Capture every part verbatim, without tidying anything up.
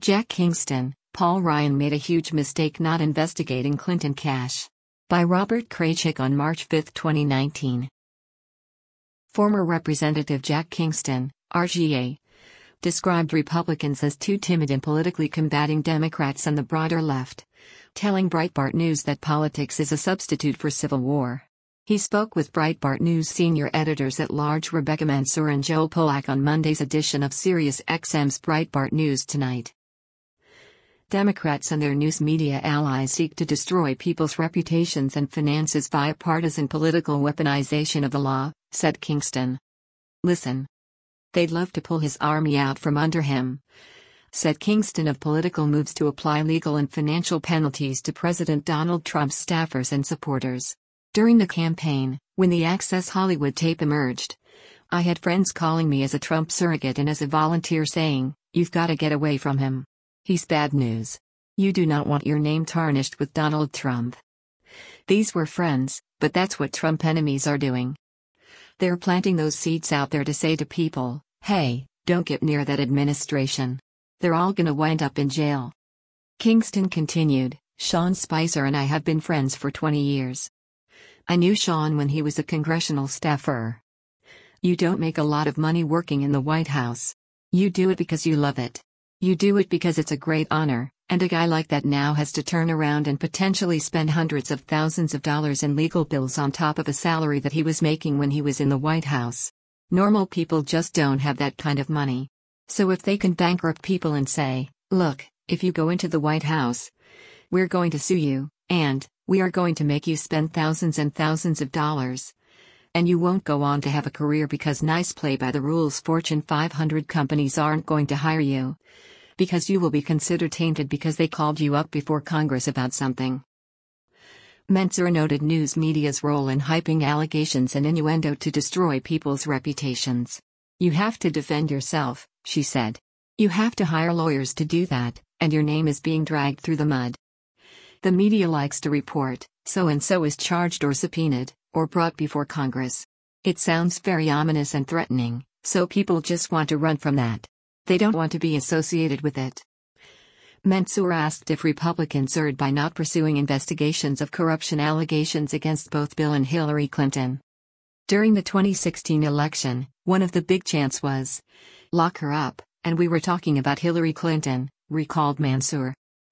Jack Kingston, Paul Ryan made a huge mistake not investigating Clinton cash. By Robert Kraychik on March fifth, twenty nineteen. Former Representative Jack Kingston, R G A, described Republicans as too timid in politically combating Democrats and the broader left, telling Breitbart News that politics is a substitute for civil war. He spoke with Breitbart News senior editors-at-large Rebecca Mansour and Joel Pollack on Monday's edition of SiriusXM's Breitbart News Tonight. Democrats and their news media allies seek to destroy people's reputations and finances via partisan political weaponization of the law, said Kingston. Listen. They'd love to pull his army out from under him, said Kingston of political moves to apply legal and financial penalties to President Donald Trump's staffers and supporters. During the campaign, when the Access Hollywood tape emerged, I had friends calling me as a Trump surrogate and as a volunteer saying, "You've got to get away from him. He's bad news. You do not want your name tarnished with Donald Trump." These were friends, but that's what Trump enemies are doing. They're planting those seeds out there to say to people, hey, don't get near that administration. They're all gonna wind up in jail. Kingston continued, Sean Spicer and I have been friends for twenty years. I knew Sean when he was a congressional staffer. You don't make a lot of money working in the White House. You do it because you love it. You do it because it's a great honor, and a guy like that now has to turn around and potentially spend hundreds of thousands of dollars in legal bills on top of a salary that he was making when he was in the White House. Normal people just don't have that kind of money. So if they can bankrupt people and say, look, if you go into the White House, we're going to sue you, and we are going to make you spend thousands and thousands of dollars. And you won't go on to have a career because nice play by the rules Fortune five hundred companies aren't going to hire you. Because you will be considered tainted because they called you up before Congress about something. Mansour noted news media's role in hyping allegations and innuendo to destroy people's reputations. You have to defend yourself, she said. You have to hire lawyers to do that, and your name is being dragged through the mud. The media likes to report, so-and-so is charged or subpoenaed, or brought before Congress. It sounds very ominous and threatening, so people just want to run from that. They don't want to be associated with it. Mansour asked if Republicans erred by not pursuing investigations of corruption allegations against both Bill and Hillary Clinton. During the twenty sixteen election, one of the big chants was, lock her up, and we were talking about Hillary Clinton, recalled Mansour.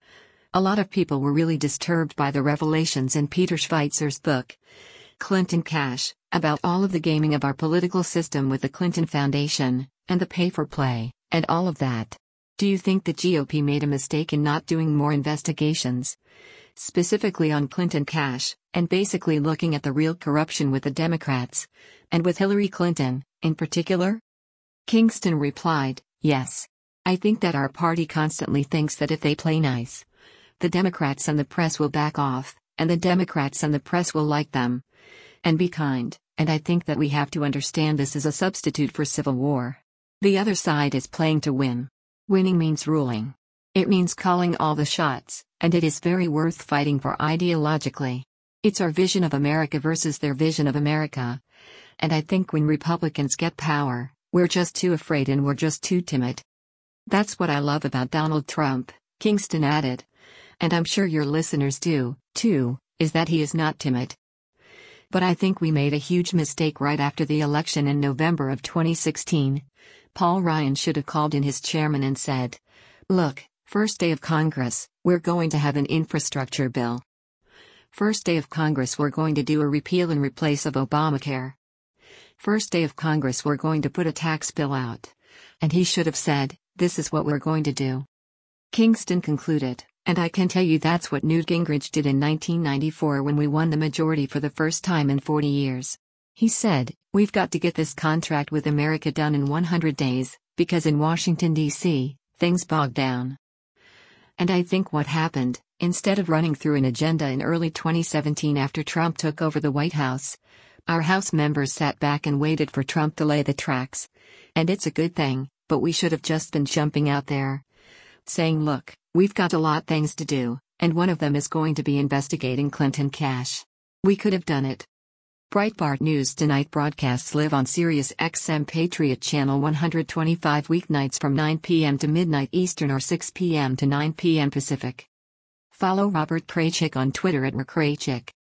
A lot of people were really disturbed by the revelations in Peter Schweizer's book, Clinton Cash, about all of the gaming of our political system with the Clinton Foundation, and the pay-for-play, and all of that. Do you think the G O P made a mistake in not doing more investigations? Specifically on Clinton Cash, and basically looking at the real corruption with the Democrats, and with Hillary Clinton, in particular? Kingston replied, yes. I think that our party constantly thinks that if they play nice, the Democrats and the press will back off, and the Democrats and the press will like them, and be kind, and I think that we have to understand this is a substitute for civil war. The other side is playing to win. Winning means ruling. It means calling all the shots, and it is very worth fighting for ideologically. It's our vision of America versus their vision of America. And I think when Republicans get power, we're just too afraid and we're just too timid. That's what I love about Donald Trump, Kingston added. And I'm sure your listeners do, too, is that he is not timid. But I think we made a huge mistake right after the election in November of twenty sixteen. Paul Ryan should have called in his chairman and said, look, first day of Congress, we're going to have an infrastructure bill. First day of Congress we're going to do a repeal and replace of Obamacare. First day of Congress we're going to put a tax bill out. And he should have said, this is what we're going to do. Kingston concluded, and I can tell you that's what Newt Gingrich did in nineteen ninety-four when we won the majority for the first time in forty years. He said, we've got to get this contract with America done in one hundred days, because in Washington, D C, things bogged down. And I think what happened, instead of running through an agenda in early twenty seventeen after Trump took over the White House, our House members sat back and waited for Trump to lay the tracks. And it's a good thing, but we should have just been jumping out there, saying look, we've got a lot things to do, and one of them is going to be investigating Clinton Cash. We could have done it. Breitbart News Tonight broadcasts live on Sirius X M Patriot Channel one twenty-five weeknights from nine p.m. to midnight Eastern or six p.m. to nine p.m. Pacific. Follow Robert Kraychik on Twitter at rkraychik.